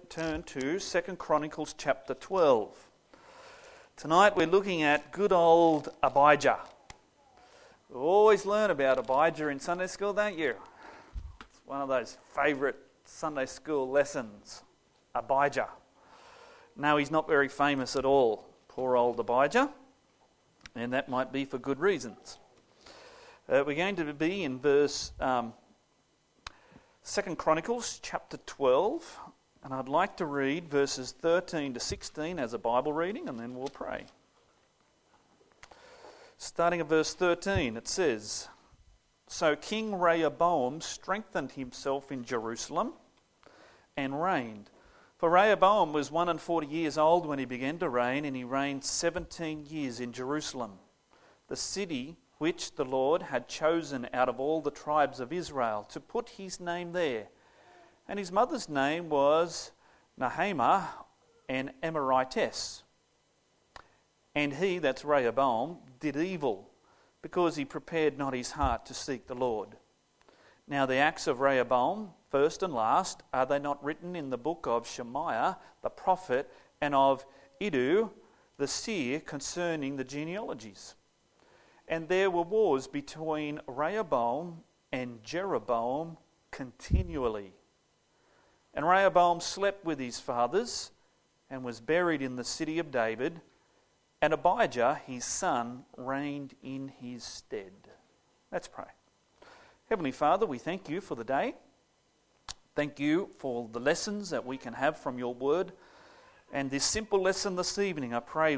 turn to 2 Chronicles chapter 12. Tonight we're looking at good old Abijah. We always learn about Abijah in Sunday school, don't you? It's one of those favourite Sunday school lessons, Abijah. No, he's not very famous at all, poor old Abijah, and that might be for good reasons. We're going to be in verse 2 Chronicles chapter 12, and I'd like to read verses 13 to 16 as a Bible reading, and then we'll pray. Starting at verse 13, it says, "So King Rehoboam strengthened himself in Jerusalem and reigned. For Rehoboam was 41 years old when he began to reign, and he reigned 17 years in Jerusalem, the city which the Lord had chosen out of all the tribes of Israel to put his name there. And his mother's name was Nahemah, an Amorite. And he," that's Rehoboam, "did evil, because he prepared not his heart to seek the Lord. Now the acts of Rehoboam, first and last, are they not written in the book of Shemaiah the prophet, and of Iddo the seer concerning the genealogies? And there were wars between Rehoboam and Jeroboam continually. And Rehoboam slept with his fathers and was buried in the city of David, and Abijah his son reigned in his stead." Let's pray. Heavenly Father, we thank you for the day. Thank you for the lessons that we can have from your word. And this simple lesson this evening, I pray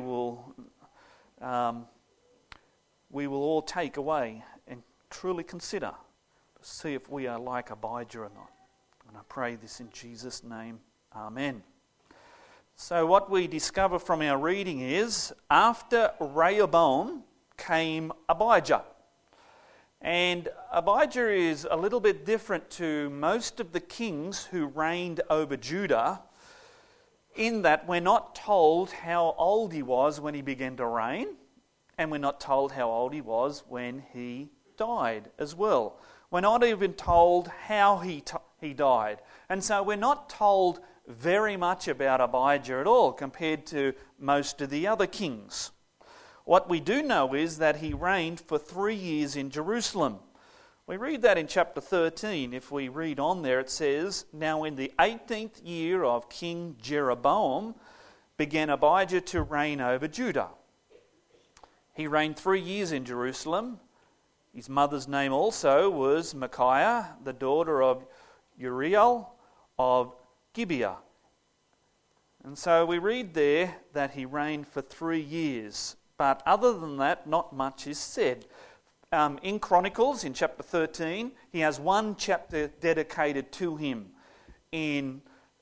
we will all take away and truly consider to see if we are like Abijah or not. And I pray this in Jesus' name. Amen. So what we discover from our reading is, after Rehoboam came Abijah. And Abijah is a little bit different to most of the kings who reigned over Judah, in that we're not told how old he was when he began to reign, and we're not told how old he was when he died as well. We're not even told how he died. And so we're not told very much about Abijah at all compared to most of the other kings. What we do know is that he reigned for 3 years in Jerusalem. We read that in chapter 13. If we read on there, it says, "Now in the 18th year of King Jeroboam began Abijah to reign over Judah. He reigned 3 years in Jerusalem. His mother's name also was Micaiah, the daughter of Uriel of Gibeah." And so we read there that he reigned for 3 years. But other than that, not much is said. In Chronicles, in chapter 13, he has one chapter dedicated to him. In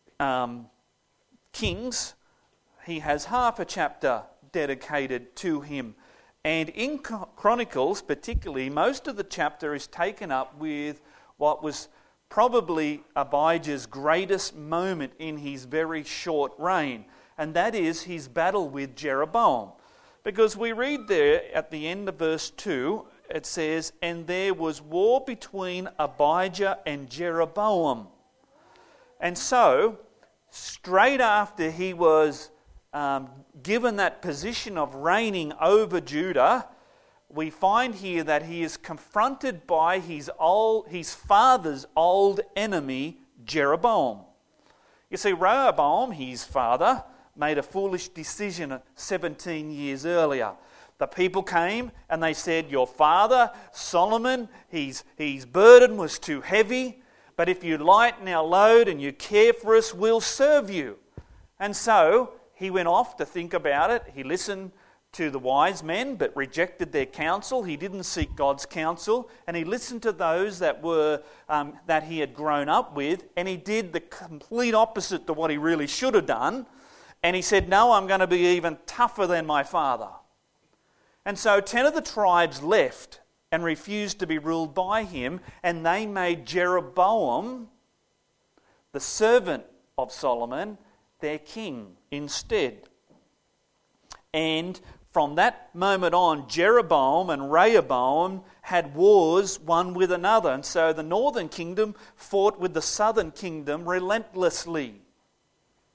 Kings, he has half a chapter dedicated to him. And in Chronicles, particularly, most of the chapter is taken up with what was probably Abijah's greatest moment in his very short reign, and that is his battle with Jeroboam. Because we read there at the end of verse 2, it says, "And there was war between Abijah and Jeroboam." And so, straight after he was given that position of reigning over Judah, we find here that he is confronted by his father's old enemy, Jeroboam. You see, Rehoboam, his father, made a foolish decision 17 years earlier. The people came and they said, "Your father, Solomon, his burden was too heavy, but if you lighten our load and you care for us, we'll serve you." And so he went off to think about it. He listened to the wise men but rejected their counsel. He didn't seek God's counsel, and he listened to those that he had grown up with, and he did the complete opposite to what he really should have done. And he said, "No, I'm going to be even tougher than my father." And so 10 of the tribes left and refused to be ruled by him, and they made Jeroboam, the servant of Solomon, their king instead. And from that moment on, Jeroboam and Rehoboam had wars one with another. And so the northern kingdom fought with the southern kingdom relentlessly.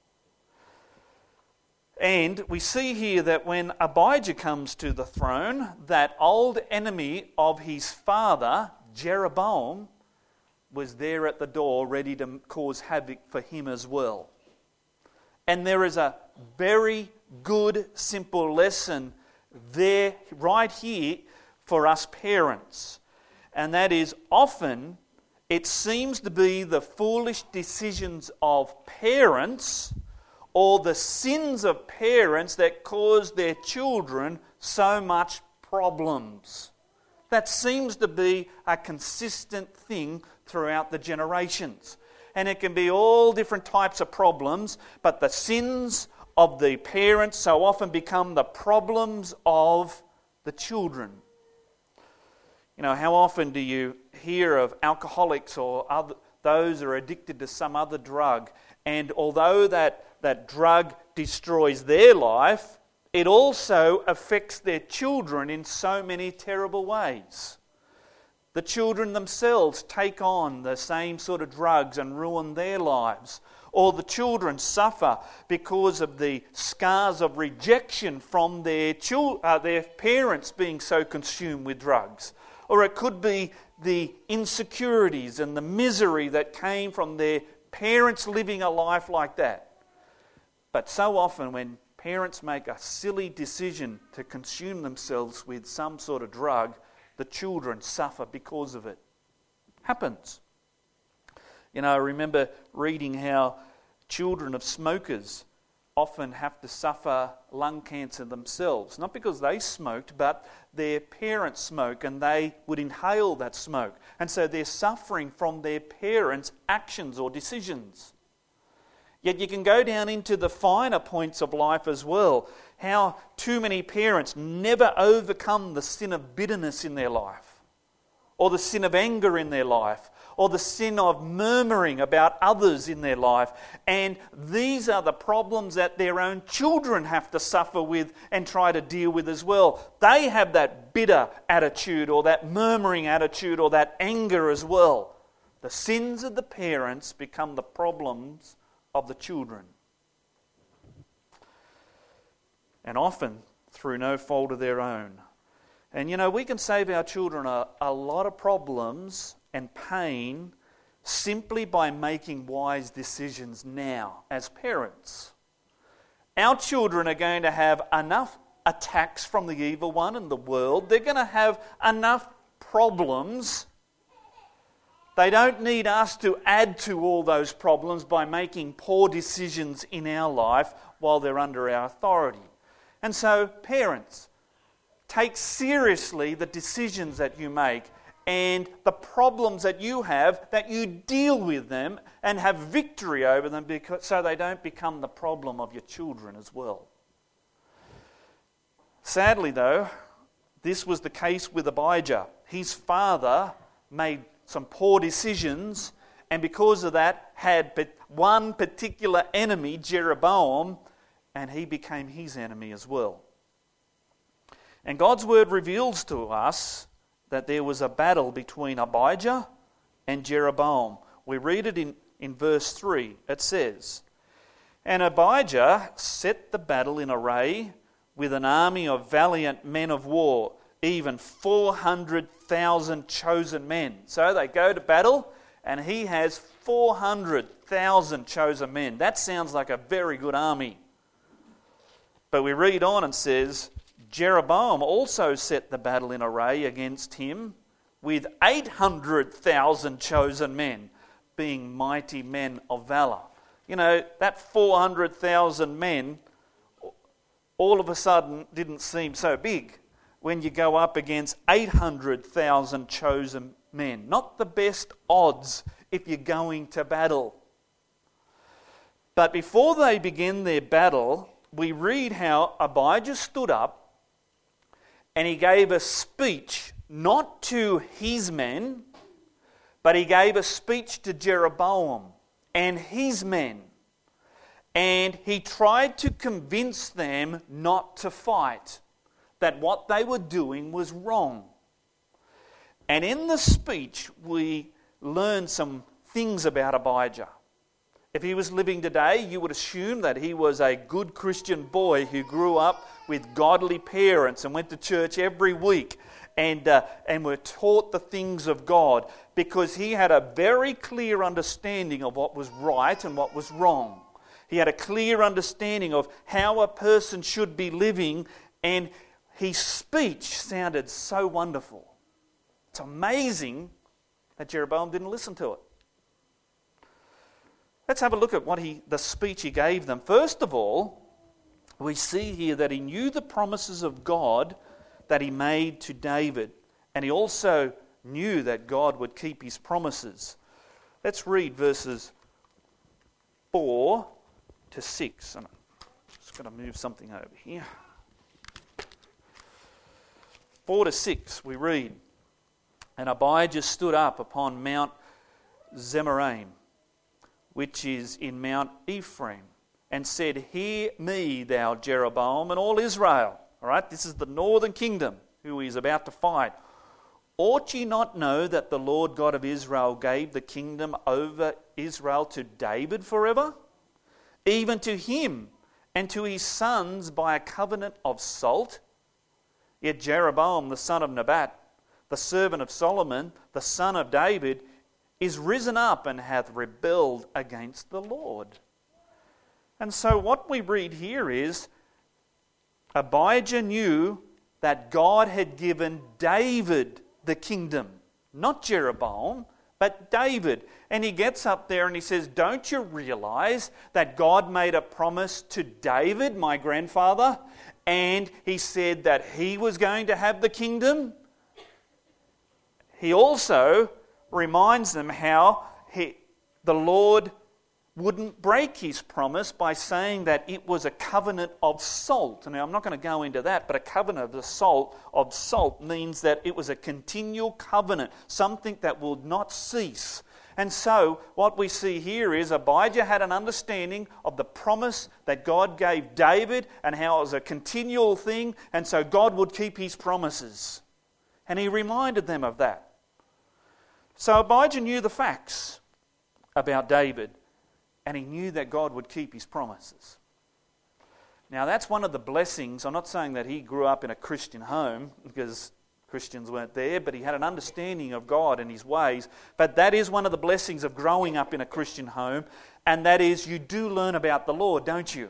And we see here that when Abijah comes to the throne, that old enemy of his father, Jeroboam, was there at the door ready to cause havoc for him as well. And there is a very good, simple lesson there, right here, for us parents. And that is, often it seems to be the foolish decisions of parents or the sins of parents that cause their children so much problems. That seems to be a consistent thing throughout the generations. And it can be all different types of problems, but the sins of the parents so often become the problems of the children. You know, how often do you hear of alcoholics or those who are addicted to some other drug, and although that drug destroys their life, it also affects their children in so many terrible ways. The children themselves take on the same sort of drugs and ruin their lives. Or the children suffer because of the scars of rejection from their parents being so consumed with drugs. Or it could be the insecurities and the misery that came from their parents living a life like that. But so often when parents make a silly decision to consume themselves with some sort of drug, the children suffer because of it. Happens. You know, I remember reading how children of smokers often have to suffer lung cancer themselves. Not because they smoked, but their parents smoke and they would inhale that smoke. And so they're suffering from their parents' actions or decisions. Yet you can go down into the finer points of life as well. How too many parents never overcome the sin of bitterness in their life, or the sin of anger in their life, or the sin of murmuring about others in their life. And these are the problems that their own children have to suffer with and try to deal with as well. They have that bitter attitude or that murmuring attitude or that anger as well. The sins of the parents become the problems of the children. And often through no fault of their own. And you know, we can save our children a lot of problems and pain simply by making wise decisions now as parents. Our children are going to have enough attacks from the evil one in the world. They're going to have enough problems. They don't need us to add to all those problems by making poor decisions in our life while they're under our authority. And so, parents, take seriously the decisions that you make and the problems that you have, that you deal with them and have victory over them so they don't become the problem of your children as well. Sadly, though, this was the case with Abijah. His father made some poor decisions, and because of that had one particular enemy, Jeroboam, and he became his enemy as well. And God's word reveals to us that there was a battle between Abijah and Jeroboam. We read it in verse 3. It says, "And Abijah set the battle in array with an army of valiant men of war, even 400,000 chosen men." So they go to battle, and he has 400,000 chosen men. That sounds like a very good army. But we read on and says, Jeroboam also set the battle in array against him with 800,000 chosen men, being mighty men of valor. You know, that 400,000 men all of a sudden didn't seem so big when you go up against 800,000 chosen men. Not the best odds if you're going to battle. But before they begin their battle, we read how Abijah stood up and he gave a speech not to his men, but he gave a speech to Jeroboam and his men. And he tried to convince them not to fight, that what they were doing was wrong. And in the speech, we learn some things about Abijah. If he was living today, you would assume that he was a good Christian boy who grew up with godly parents and went to church every week and were taught the things of God, because he had a very clear understanding of what was right and what was wrong. He had a clear understanding of how a person should be living, and his speech sounded so wonderful. It's amazing that Jeroboam didn't listen to it. Let's have a look at the speech he gave them. First of all, we see here that he knew the promises of God that he made to David, and he also knew that God would keep his promises. Let's read verses 4 to 6. I'm just going to move something over here. 4 to 6 we read, "And Abijah stood up upon Mount Zemaraim, which is in Mount Ephraim, and said, Hear me, thou Jeroboam, and all Israel." All right, this is the northern kingdom who he is about to fight. "Ought ye not know that the Lord God of Israel gave the kingdom over Israel to David forever, even to him and to his sons by a covenant of salt? Yet Jeroboam the son of Nebat, the servant of Solomon, the son of David, is risen up and hath rebelled against the Lord." And so what we read here is Abijah knew that God had given David the kingdom, not Jeroboam, but David. And he gets up there and he says, "Don't you realize that God made a promise to David, my grandfather, and he said that he was going to have the kingdom?" He also reminds them how the Lord wouldn't break his promise by saying that it was a covenant of salt. Now, I'm not going to go into that, but a covenant of salt means that it was a continual covenant, something that will not cease. And so, what we see here is Abijah had an understanding of the promise that God gave David and how it was a continual thing, and so God would keep his promises. And he reminded them of that. So Abijah knew the facts about David, and he knew that God would keep his promises. Now that's one of the blessings. I'm not saying that he grew up in a Christian home, because Christians weren't there, but he had an understanding of God and his ways. But that is one of the blessings of growing up in a Christian home, and that is you do learn about the Lord, don't you?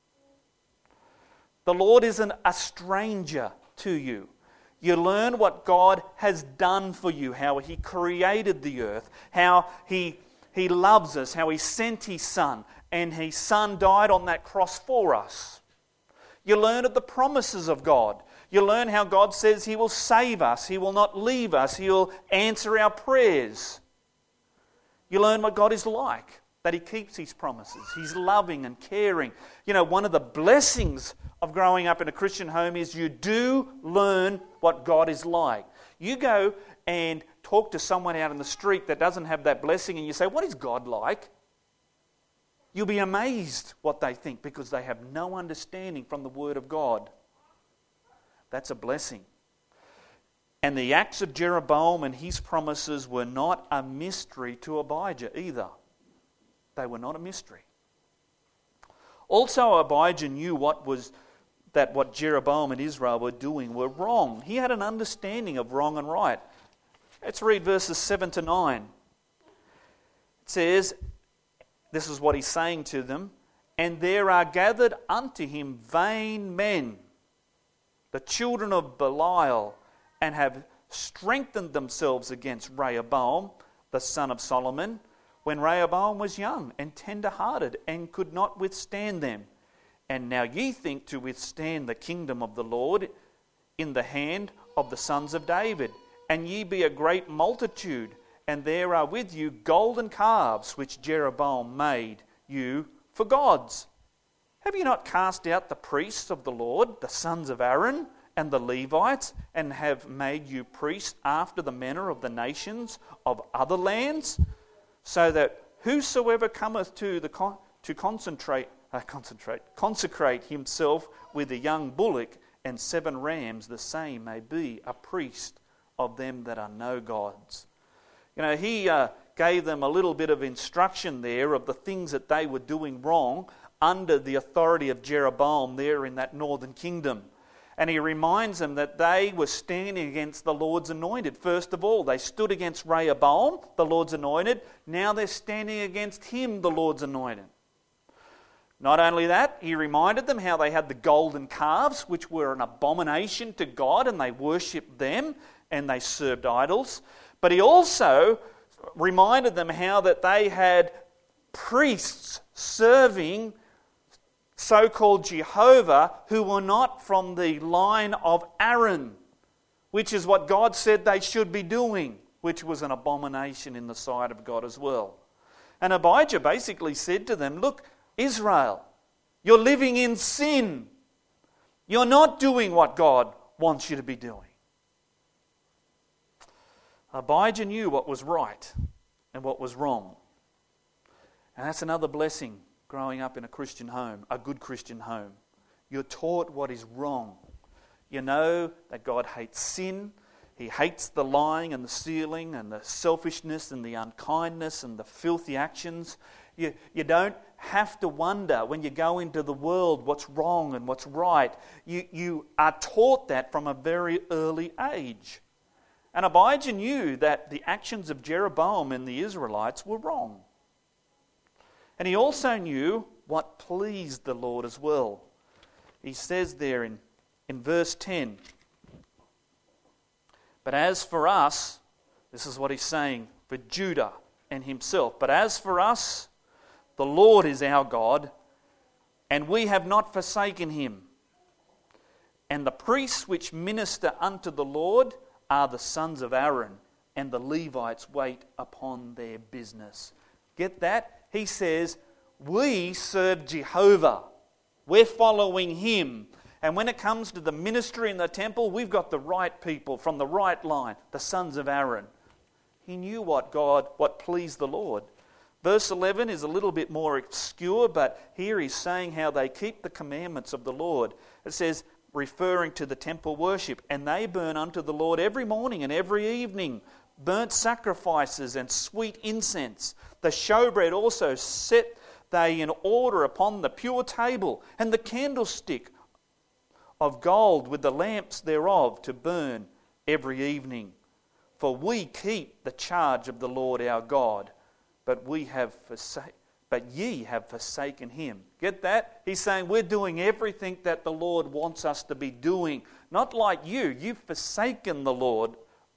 The Lord isn't a stranger to you. You learn what God has done for you, how he created the earth, how he loves us, how he sent his Son, and his Son died on that cross for us. You learn of the promises of God. You learn how God says he will save us, he will not leave us, he will answer our prayers. You learn what God is like, that he keeps his promises. He's loving and caring. You know, one of the blessings of growing up in a Christian home is you do learn what God is like. You go and talk to someone out in the street that doesn't have that blessing and you say, "What is God like?" You'll be amazed what they think, because they have no understanding from the Word of God. That's a blessing. And the acts of Jeroboam and his promises were not a mystery to Abijah either. They were not a mystery. Also, Abijah knew what Jeroboam and Israel were doing were wrong. He had an understanding of wrong and right. Let's read verses 7 to 9. It says, this is what he's saying to them, "And there are gathered unto him vain men, the children of Belial, and have strengthened themselves against Rehoboam, the son of Solomon, when Rehoboam was young and tender-hearted, and could not withstand them. And now ye think to withstand the kingdom of the Lord in the hand of the sons of David. And ye be a great multitude, and there are with you golden calves, which Jeroboam made you for gods. Have you not cast out the priests of the Lord, the sons of Aaron, and the Levites, and have made you priests after the manner of the nations of other lands? So that whosoever cometh to consecrate himself with a young bullock and 7 rams, the same may be a priest of them that are no gods." You know, he gave them a little bit of instruction there of the things that they were doing wrong under the authority of Jeroboam there in that northern kingdom. And he reminds them that they were standing against the Lord's anointed. First of all, they stood against Rehoboam, the Lord's anointed. Now they're standing against him, the Lord's anointed. Not only that, he reminded them how they had the golden calves, which were an abomination to God, and they worshipped them and they served idols. But he also reminded them how that they had priests serving so-called Jehovah who were not from the line of Aaron, which is what God said they should be doing, which was an abomination in the sight of God as well. And Abijah basically said to them, look, Israel, you're living in sin. You're not doing what God wants you to be doing. Abijah knew what was right and what was wrong. And that's another blessing growing up in a Christian home, a good Christian home. You're taught what is wrong. You know that God hates sin. He hates the lying and the stealing and the selfishness and the unkindness and the filthy actions. You don't have to wonder when you go into the world what's wrong and what's right. You are taught that from a very early age. And Abijah knew that the actions of Jeroboam and the Israelites were wrong. And he also knew what pleased the Lord as well. He says there in verse 10, but as for us, this is what he's saying for Judah and himself, but as for us, the Lord is our God, and we have not forsaken him. And the priests which minister unto the Lord are the sons of Aaron, and the Levites wait upon their business. Get that? He says, we serve Jehovah. We're following him. And when it comes to the ministry in the temple, we've got the right people from the right line, the sons of Aaron. He knew what pleased the Lord. Verse 11 is a little bit more obscure, but here he's saying how they keep the commandments of the Lord. It says, referring to the temple worship, and they burn unto the Lord every morning and every evening burnt sacrifices and sweet incense. The showbread also set they in order upon the pure table, and the candlestick of gold with the lamps thereof to burn every evening. For we keep the charge of the Lord our God, but ye have forsaken him. Get that? He's saying we're doing everything that the Lord wants us to be doing. Not like you. You've forsaken the Lord.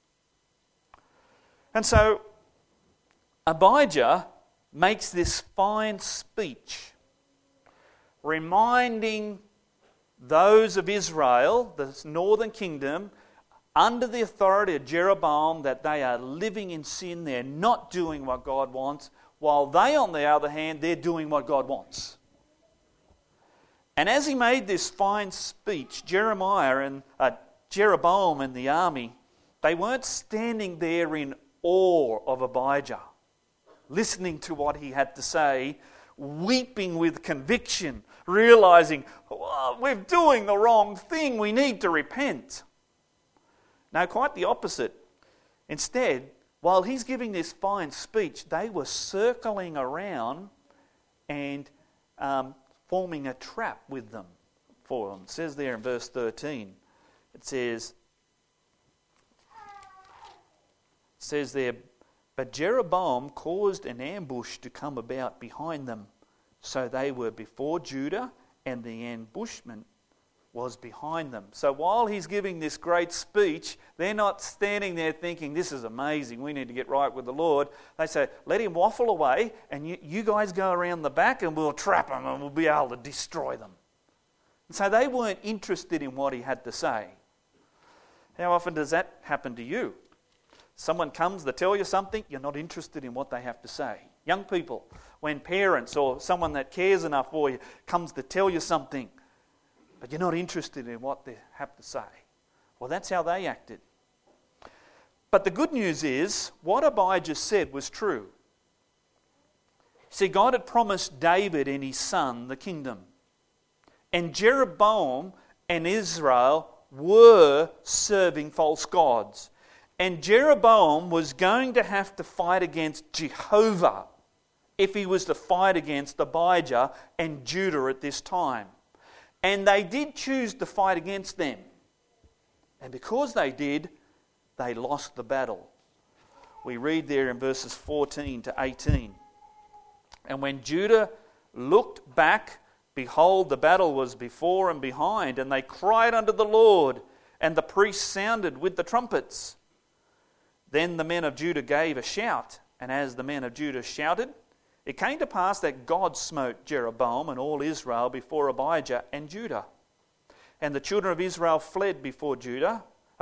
And so Abijah makes this fine speech reminding those of Israel, the northern kingdom, under the authority of Jeroboam, that they are living in sin. They're not doing what God wants, while they, on the other hand, they're doing what God wants. And as he made this fine speech, Jeroboam and the army, they weren't standing there in awe of Abijah, listening to what he had to say, weeping with conviction, realizing, oh, we're doing the wrong thing, we need to repent. No, quite the opposite. Instead, while he's giving this fine speech, they were circling around and forming a trap with them for them. It says there in verse 13, it says there, but Jeroboam caused an ambush to come about behind them, so they were before Judah, and the ambushment was behind them. So while he's giving this great speech, they're not standing there thinking, this is amazing, we need to get right with the Lord. They say, let him waffle away, and you guys go around the back and we'll trap him and we'll be able to destroy them. And so they weren't interested in what he had to say. How often does that happen to you? Someone comes to tell you something, you're not interested in what they have to say. Young people, when parents or someone that cares enough for you comes to tell you something, but you're not interested in what they have to say. Well, that's how they acted. But the good news is, what Abijah said was true. See, God had promised David and his son the kingdom. And Jeroboam and Israel were serving false gods. And Jeroboam was going to have to fight against Jehovah if he was to fight against Abijah and Judah at this time. And they did choose to fight against them. And because they did, they lost the battle. We read there in verses 14 to 18. And when Judah looked back, behold, the battle was before and behind, and they cried unto the Lord, and the priests sounded with the trumpets. Then the men of Judah gave a shout, and as the men of Judah shouted, it came to pass that God smote Jeroboam and all Israel before Abijah and Judah. And the children of Israel fled before Judah.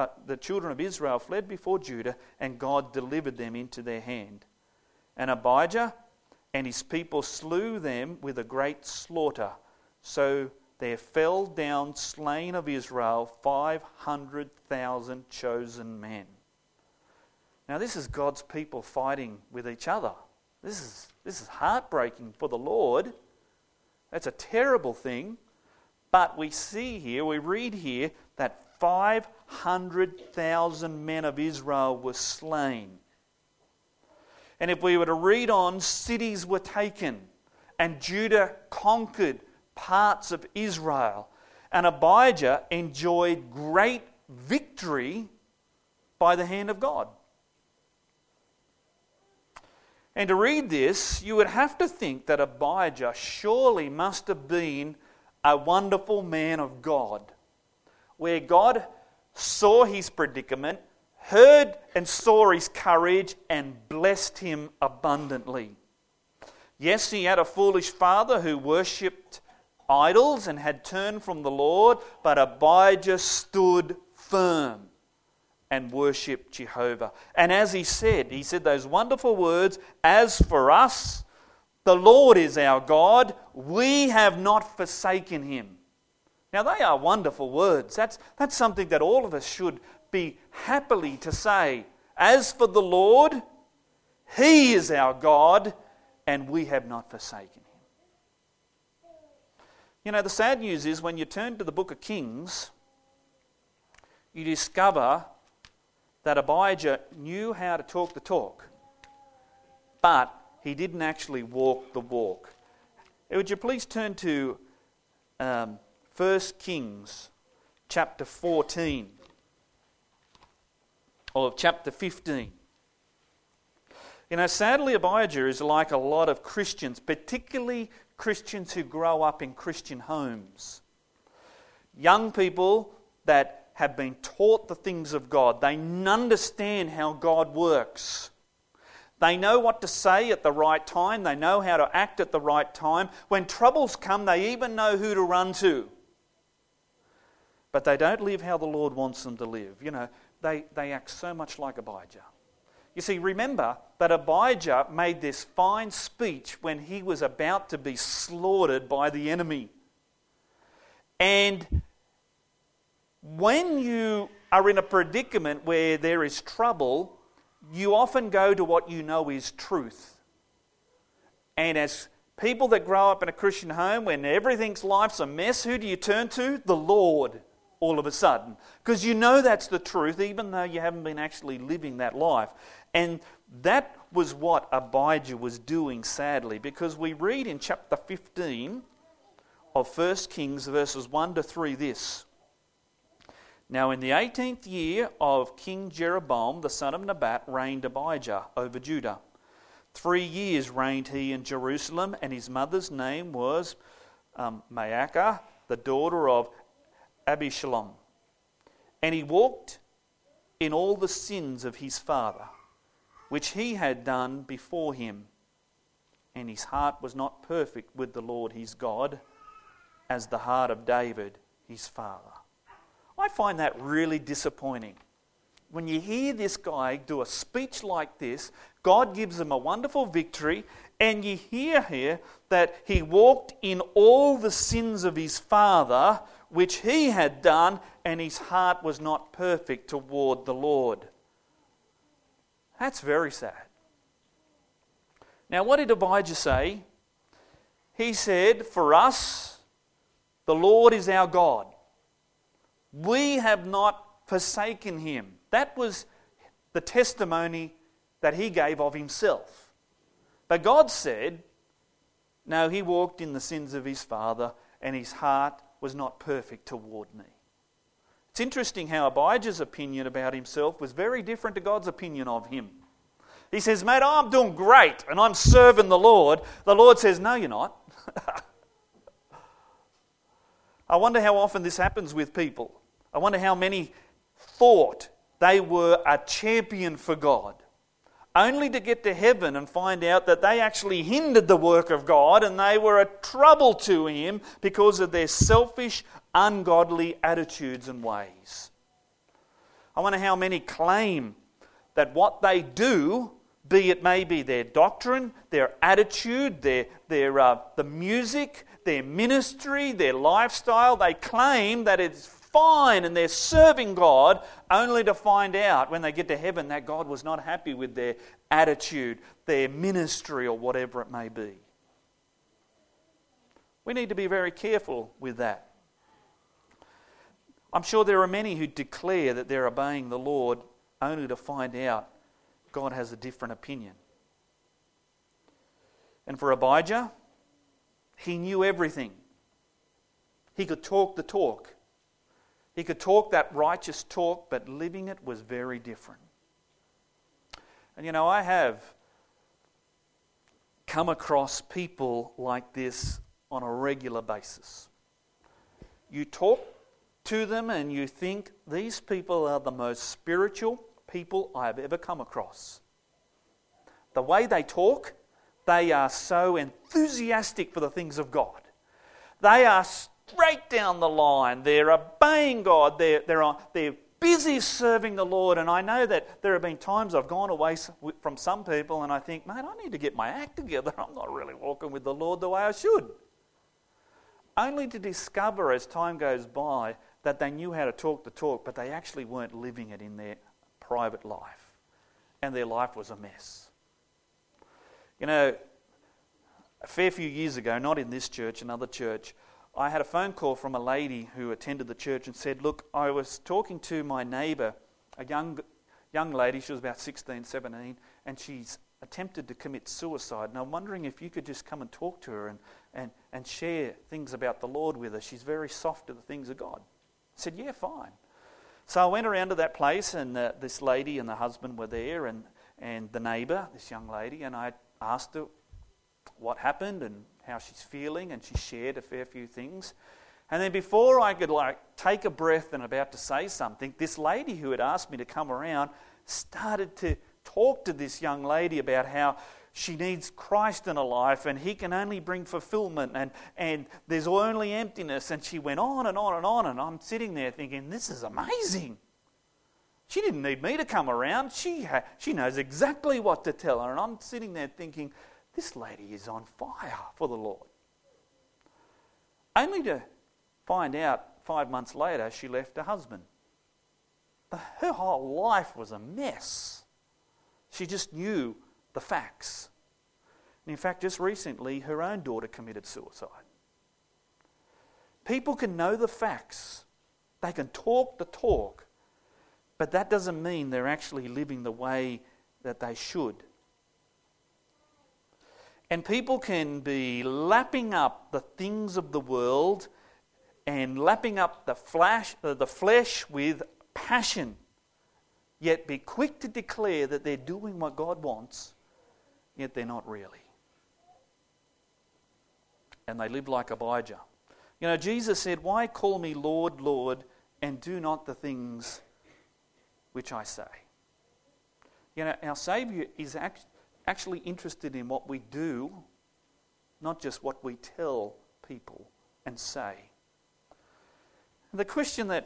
And God delivered them into their hand. And Abijah and his people slew them with a great slaughter. So there fell down slain of Israel 500,000 chosen men. Now this is God's people fighting with each other. This is heartbreaking for the Lord. That's a terrible thing. But we read here that 500,000 men of Israel were slain. And if we were to read on, cities were taken, and Judah conquered parts of Israel. And Abijah enjoyed great victory by the hand of God. And to read this, you would have to think that Abijah surely must have been a wonderful man of God, where God saw his predicament, heard and saw his courage, and blessed him abundantly. Yes, he had a foolish father who worshipped idols and had turned from the Lord, but Abijah stood firm and worshipped Jehovah. And as he said those wonderful words, "As for us, the Lord is our God, we have not forsaken him." Now they are wonderful words. That's something that all of us should be happily to say. As for the Lord, he is our God, and we have not forsaken him. You know, the sad news is when you turn to the book of Kings, you discover that Abijah knew how to talk the talk, but he didn't actually walk the walk. Would you please turn to 1 Kings chapter 14 or chapter 15. You know, sadly, Abijah is like a lot of Christians, particularly Christians who grow up in Christian homes. Young people that have been taught the things of God. They understand how God works. They know what to say at the right time. They know how to act at the right time. When troubles come, they even know who to run to. But they don't live how the Lord wants them to live. You know, they act so much like Abijah. You see, remember that Abijah made this fine speech when he was about to be slaughtered by the enemy. And when you are in a predicament where there is trouble, you often go to what you know is truth. And as people that grow up in a Christian home, when life's a mess, who do you turn to? The Lord, all of a sudden. Because you know that's the truth, even though you haven't been actually living that life. And that was what Abijah was doing, sadly, because we read in chapter 15 of 1 Kings, verses 1 to 3, this. Now in the 18th year of King Jeroboam, the son of Nebat, reigned Abijah over Judah. 3 years reigned he in Jerusalem, and his mother's name was Maacah, the daughter of Abishalom. And he walked in all the sins of his father, which he had done before him. And his heart was not perfect with the Lord his God, as the heart of David his father. I find that really disappointing. When you hear this guy do a speech like this, God gives him a wonderful victory, and you hear here that he walked in all the sins of his father, which he had done, and his heart was not perfect toward the Lord. That's very sad. Now, what did Abijah say? He said, "For us, the Lord is our God. We have not forsaken him." That was the testimony that he gave of himself. But God said, no, he walked in the sins of his father and his heart was not perfect toward me. It's interesting how Abijah's opinion about himself was very different to God's opinion of him. He says, mate, I'm doing great and I'm serving the Lord. The Lord says, no, you're not. I wonder how often this happens with people. I wonder how many thought they were a champion for God, only to get to heaven and find out that they actually hindered the work of God and they were a trouble to him because of their selfish, ungodly attitudes and ways. I wonder how many claim that what they do, be it maybe their doctrine, their attitude, the music, their ministry, their lifestyle, they claim that it's fine and they're serving God, only to find out when they get to heaven that God was not happy with their attitude, their ministry, or whatever it may be. We need to be very careful with that. I'm sure there are many who declare that they're obeying the Lord only to find out God has a different opinion. And for Abijah, he knew everything. He could talk the talk. He could talk that righteous talk, but living it was very different. And you know, I have come across people like this on a regular basis. You talk to them and you think these people are the most spiritual people I've ever come across. The way they talk, they are so enthusiastic for the things of God. They are straight down the line. They're obeying God. They're busy serving the Lord. And I know that there have been times I've gone away from some people and I think, mate, I need to get my act together. I'm not really walking with the Lord the way I should. Only to discover as time goes by that they knew how to talk the talk, but they actually weren't living it in their private life. And their life was a mess. You know, a fair few years ago, not in this church, another church, I had a phone call from a lady who attended the church and said, look, I was talking to my neighbour, a young lady, she was about 16, 17, and she's attempted to commit suicide. And I'm wondering if you could just come and talk to her and share things about the Lord with her. She's very soft to the things of God. I said, yeah, fine. So I went around to that place and this lady and the husband were there and the neighbour, this young lady, and I asked her what happened and how she's feeling, and she shared a fair few things. And then before I could take a breath and about to say something, this lady who had asked me to come around started to talk to this young lady about how she needs Christ in her life and he can only bring fulfillment and there's only emptiness. And she went on and on and on, and I'm sitting there thinking, this is amazing. She didn't need me to come around. She knows exactly what to tell her. And I'm sitting there thinking, this lady is on fire for the Lord. Only to find out 5 months later she left her husband. Her whole life was a mess. She just knew the facts. And in fact, just recently, her own daughter committed suicide. People can know the facts. They can talk the talk. But that doesn't mean they're actually living the way that they should. And people can be lapping up the things of the world and lapping up the flesh with passion, yet be quick to declare that they're doing what God wants, yet they're not really. And they live like Abijah. You know, Jesus said, why call me Lord, Lord, and do not the things which I say? You know, our Saviour is actually interested in what we do, not just what we tell people and say. The question that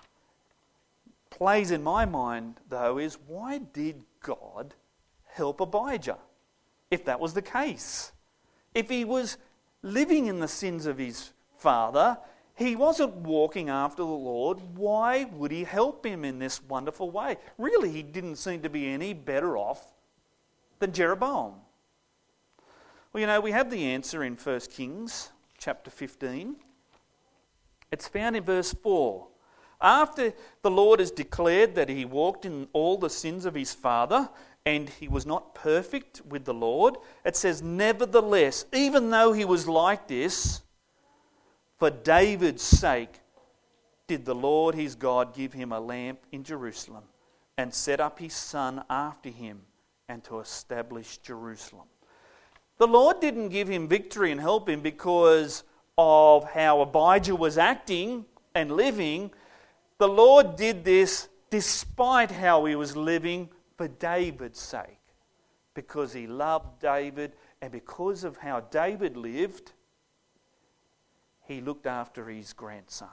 plays in my mind, though, is why did God help Abijah if that was the case? If he was living in the sins of his father, he wasn't walking after the Lord, why would he help him in this wonderful way? Really, he didn't seem to be any better off than Jeroboam. Well, you know, we have the answer in 1 Kings chapter 15. It's found in verse 4. after the Lord has declared that he walked in all the sins of his father, and he was not perfect with the Lord, it says, nevertheless, even though he was like this, for David's sake did the Lord his God give him a lamp in Jerusalem, and set up his son after him, and to establish Jerusalem. The Lord didn't give him victory and help him because of how Abijah was acting and living. The Lord did this despite how he was living, for David's sake, because he loved David, and because of how David lived, he looked after his grandson.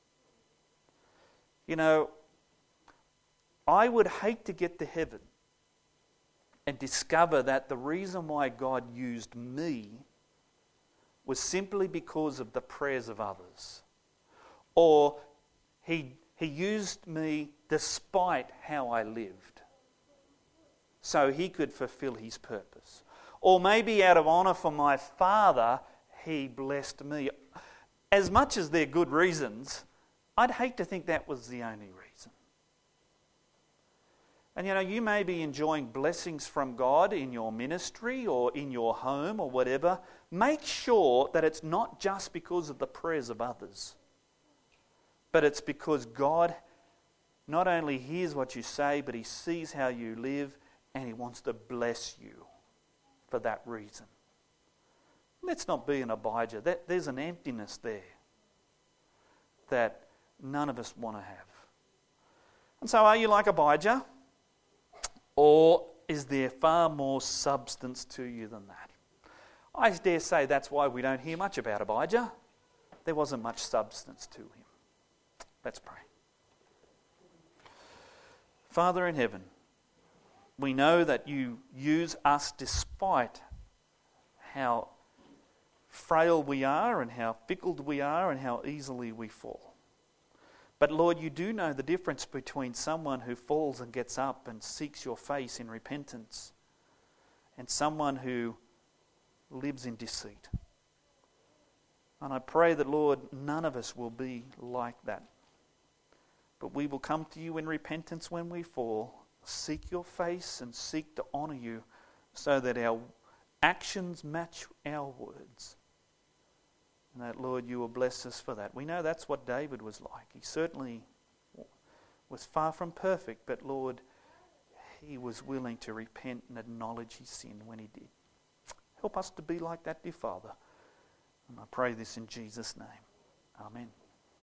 You know, I would hate to get to heaven and discover that the reason why God used me was simply because of the prayers of others, or he used me despite how I lived, so he could fulfill his purpose. Or maybe out of honour for my father, he blessed me. As much as they're good reasons, I'd hate to think that was the only reason. And you know, you may be enjoying blessings from God in your ministry or in your home or whatever. Make sure that it's not just because of the prayers of others, but it's because God not only hears what you say, but he sees how you live, and he wants to bless you for that reason. Let's not be an Abijah. There's an emptiness there that none of us want to have. And so are you like Abijah? Or is there far more substance to you than that? I dare say that's why we don't hear much about Abijah. There wasn't much substance to him. Let's pray. Father in heaven, we know that you use us despite how frail we are and how fickle we are and how easily we fall. But Lord, you do know the difference between someone who falls and gets up and seeks your face in repentance and someone who lives in deceit. And I pray that, Lord, none of us will be like that. But we will come to you in repentance when we fall, seek your face and seek to honour you so that our actions match our words. And that, Lord, you will bless us for that. We know that's what David was like. He certainly was far from perfect, but Lord, he was willing to repent and acknowledge his sin when he did. Help us to be like that, dear Father. And I pray this in Jesus' name. Amen.